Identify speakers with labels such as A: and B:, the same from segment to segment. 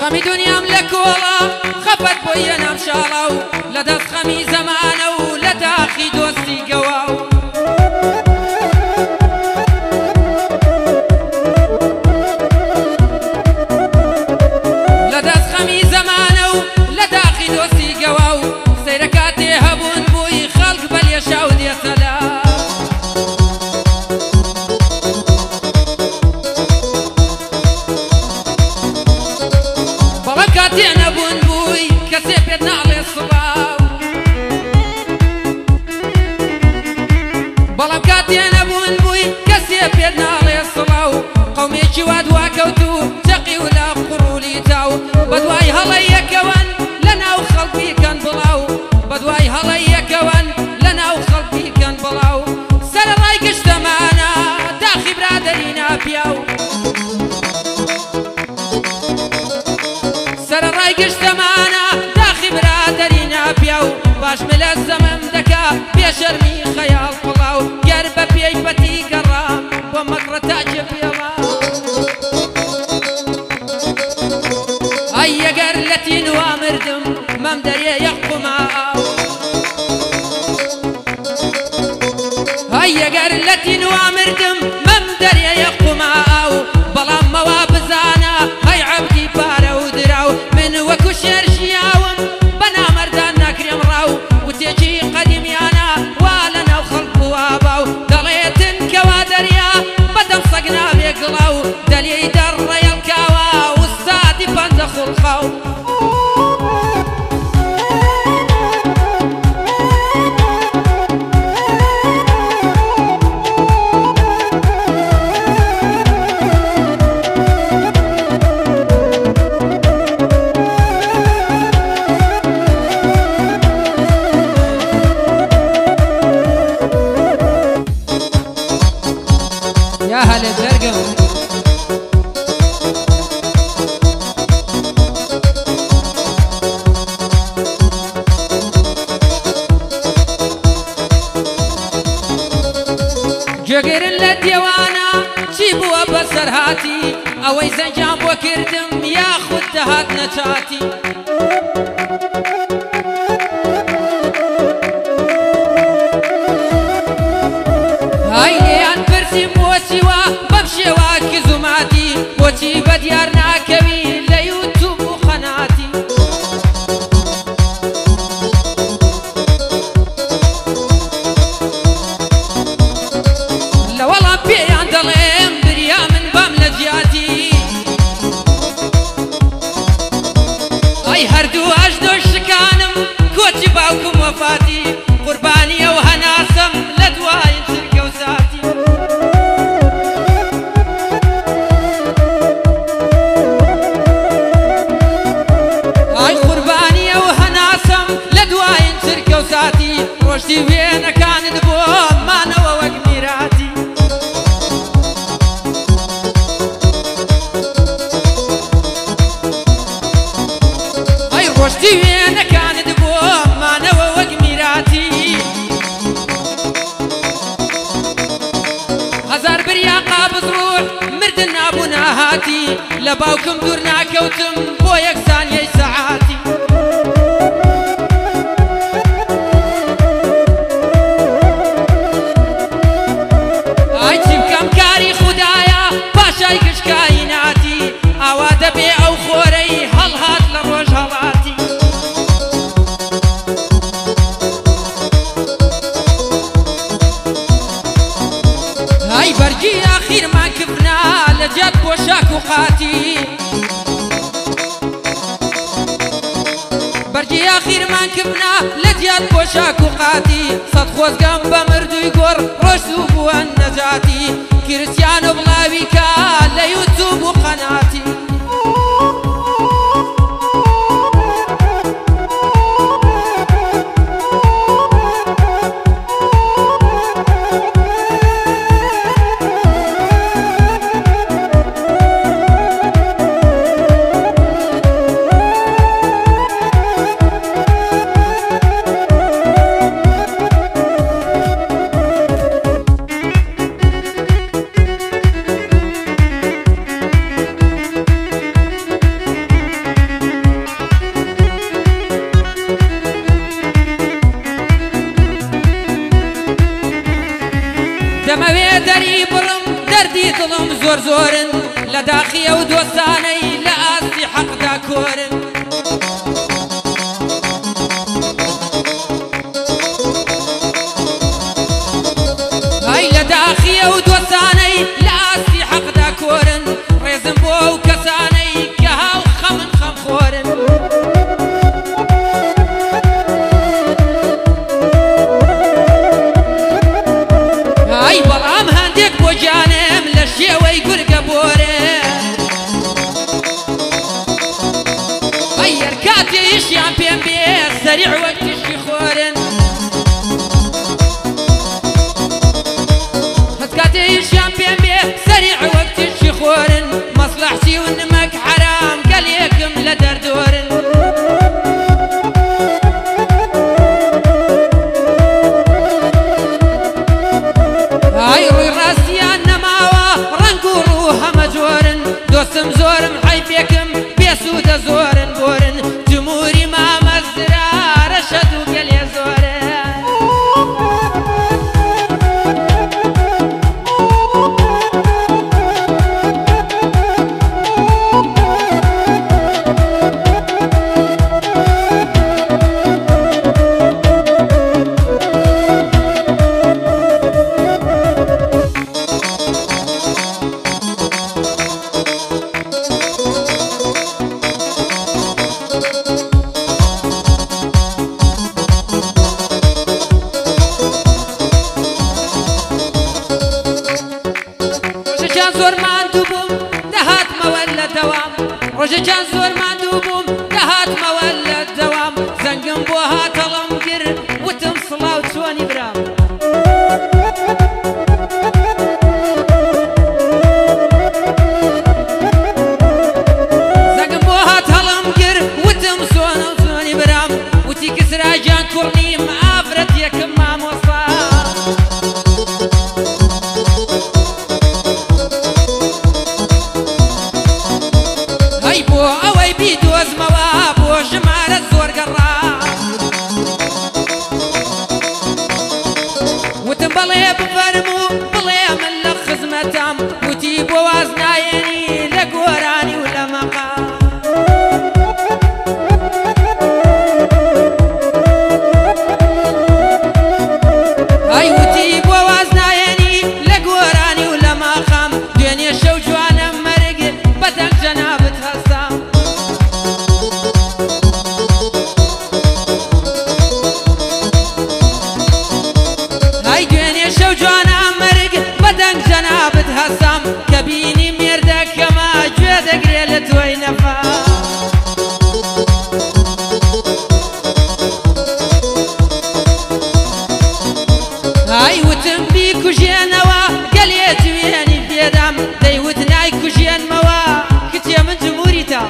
A: خەمی دنیام لە کۆڵە خەفەت بۆیە نامشاڵە و لە دەست خەمی زەمانە و لە داخی دۆستی گەوا و لە دەست خەمی زەمانە و لە داخی دۆستی گەوا و سەیرە کاتێ هەبوون بووی خەڵک بە لێشا و دێسەلا بەڵام کاتێ نەبوون بووی کەسێ پێت ناڵێ سڵاو بەڵام کاتێ نەبوون بووی کەسێ پێت ناڵێ سڵاو قەومێکی وا دواکەوت و چەقی و لە قوڕولی تاو بەدوای هەڵەی یەکەوەن لە ناو خەڵکی کەن بڵاو بەدوای هەڵەی یەکەوەن لە ناو خەڵکی کەن بڵاو سەرەڕای گشتەمانە داخی برادەری ناپیاو سەرەڕای گشتەمانە داخی برادەری ناپیاو باش ملە زەمەم دەکا پێشەرمی خەیاڵ پڵاو گەر بە پێی بەتی گەڕام بۆ مەکڕە تاجە پێڵا ئەی ئەگەر لە تینوا مردم مەم دەرێ یەقوماو ئەی ئەگەر لە تینوا مردم مەم دەرێ یەقوماو بەڵام مەوا بزانە هەی عەبدی پارە و دراو من وەکو شێر ژیاوم بە نامەردان ناکرێم ڕاو وتێکی قەدیمیانە وا لە ناو خەڵک وا باو دەڵێتن کەوا دەریا بەدەم سەگ ناوێ گڵاو دەلێی دەڕڕەیەڵکاوە وستادی پەنجە خوڵخاو يا هلا درقم جوگرن لديوانا جيبوا بسرهاتي اوي زنجان بو كردم يا خود دهات نجاتي هاي ليان برسي موسيوا بمشي واكي زوماتي وتي بديار ناكوي ليوتيوب وقناتي لا والله بيان دليم بريا من بام لجياتي اي هردو اجدو شكانم كوتي باوكم وفاتي قرباني وهناسم لدواي تركي وساتي اي قرباني وهناسم لدواي تركي وساتي روشتي وين كانت بوم ما نوى وقميراتي اي روشتي وين كانت بوم ما نوى وقميراتي هزار بريا قابض روح مردن ابونا هاتي لباوكم دورنا كوتم بو يكسان يي ساعاتي اي جيب كم كاري خدايا باشاي كش كايناتي اواد بي او خوري هل هات لروج هلاتي هاي برجي اخير ما كفنا لجات بوشاك وقاتي برجي اخير ما كفنا لجات بوشاك وقاتي صد خوز قام بمردو يقور رشدو بوان نجاتي كريستيانو بلاويكا ليوتيوب وقناتي زور زورن لداخي ودوساني لأسي حق داكورن هاي لداخي ودوساني لأسي حق داكورن ريزن بو كساني كهاو خمن خمخورن هاي برام هندك بوجانم لشيوي قرق بورن هاي ركاتي يشيان بين بيس سريع وقت الشيخورن ركاتي يشيان بين بيس سريع وقت الشيخورن مصلحتي ونمك حرام قال يكم لدردورن هاي روي راسي النماوة رنقوروها مجورن دوسم زورم حيفيكم بيسودة زورن بورن جمهوري ما مزرا رشدو قال يا زورن زور ماندوبوم دهات مولى دوام رججان زور ماندوبوم دهات مولى دوام زنقم بوها تلمقر وتمصلا وتسواني برام زنقم بوها تلمقر وتمصونا وتسواني برام وتكسر جان كورني معافرت يكم مع موصا اوي بيدوز مواب وشمال الزور قرا وتنبلي بفرمو بلي من لخزمتام وتيب وازنايني لقوراني ولا مقام هاي وتيب وازنايني لقوراني ولا مقام دنيا شوجوانا مرق بدك جنابتها السام هاي دنيا شوجوانا مرق بدك جنابتها السام كبيني ميردك كما جودك ريلت وينفا هاي وتنبي كوجينوا قال يا جويني بيدام دايوتناي كوجين موا كتيا من جمهوريتا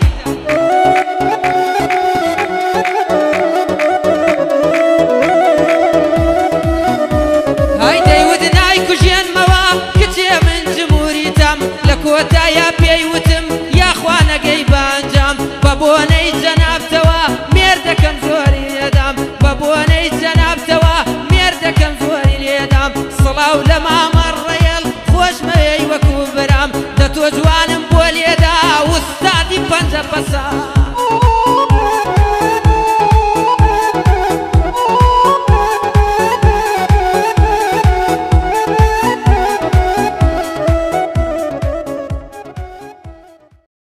A: هاي دايوتناي كوجين موا كتيا من جمهوريتا لكوتا يا بيوتم يا اخوانا قيبان جام بابوني جناب توا ميردكم زوري يدام بابوني جناب توا ميردكم زوري اليدام صلاة ولما مر يل خوش ما يوكو برام دتو جوانم بوليدا وستادي بنجا بسا